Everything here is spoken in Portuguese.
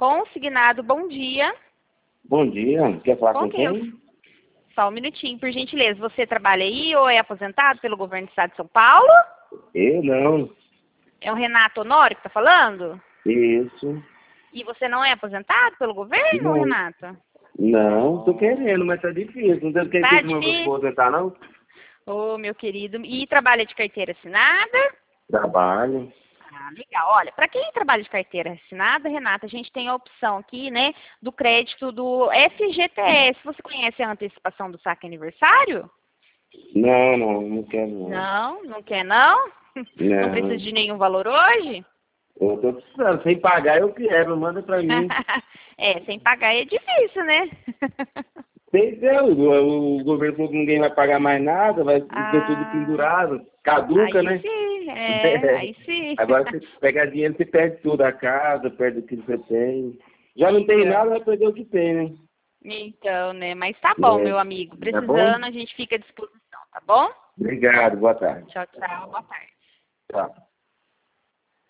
Consignado, bom dia. Bom dia, quer falar com quem? quem? Só um minutinho, por gentileza. Você trabalha aí ou é aposentado pelo governo do estado de São Paulo? Eu não. É o Renato Honório que está falando? Isso. E você não é aposentado pelo governo, Não. Renato? Não, tô querendo, mas tá difícil. Não tem Tá que difícil? aposentar, não? Ô, meu querido. E trabalha de carteira assinada? Trabalho. Ah, legal. Olha, para quem trabalha de carteira assinada, Renata, a gente tem a opção aqui, né, do crédito do FGTS. Você conhece a antecipação do saque aniversário? Não quero não. Não quer não? Não Não. precisa de nenhum valor hoje? Eu tô precisando, sem pagar eu quero, manda pra mim. Sem pagar é difícil, né? O governo falou que ninguém vai pagar mais nada, vai ser tudo pendurado, caduca, aí né? Sim, aí sim. Agora você pegar dinheiro, você perde tudo, a casa, perde o que você tem. Já não tem nada, vai perder o que tem, né? Então, né? Mas tá bom, meu amigo. Tá bom? Precisando, a gente fica à disposição, tá bom? Obrigado, boa tarde. Tchau, tchau. Boa tarde. Tchau.